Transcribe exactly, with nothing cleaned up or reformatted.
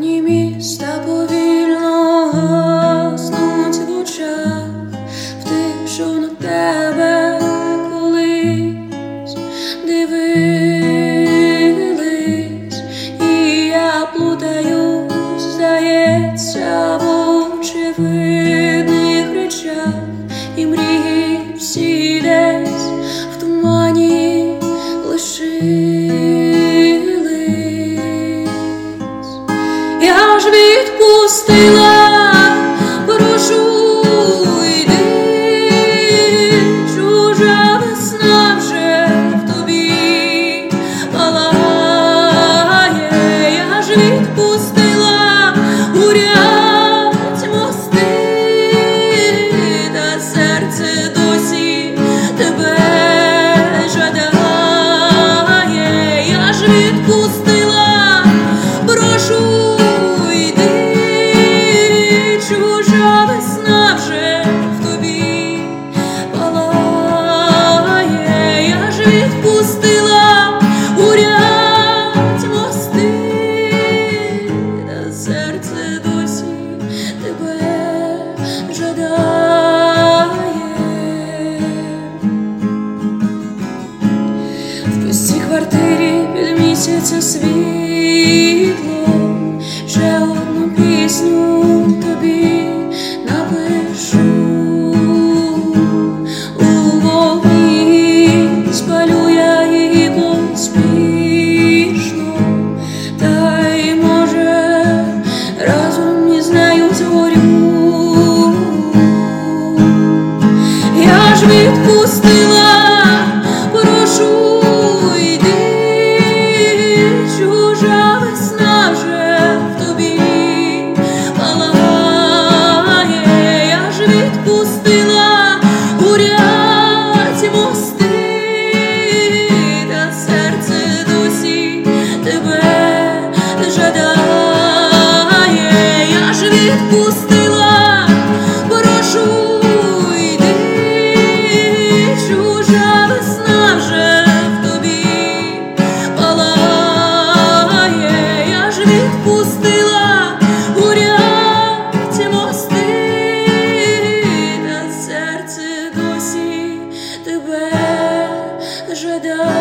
Вогні міста повільно гаснуть в очах, в тишу на тебе колись дивились, і я плутаюсь, здається, в очевидних речах, і мрії всі десь в тумані лишились. Я ж відпустила, прошу, йди, чужа весна вже в тобі палає. Я ж відпустила урять мости, та серце досі тебе жадає. Я ж відпустила, прошу, чужа весна вже в тобі палає. Я ж відпустила урять мости, та серце досі тебе жадає. В пустій квартирі під місяця світло, ще одну пісню тобі напишу. У вогні спалю я її поспішно, та й, може, разом із нею згорю. Я ж відпустила, прошу, йди, чужа весна вже в тобі палає. Я ж відпустила урять мости, та серце досі тебе жадає. Я ж відпустила, прошу, йди, чужа весна вже в тобі палає. Я ж відпустила урять мости, та серце досі тебе жадає.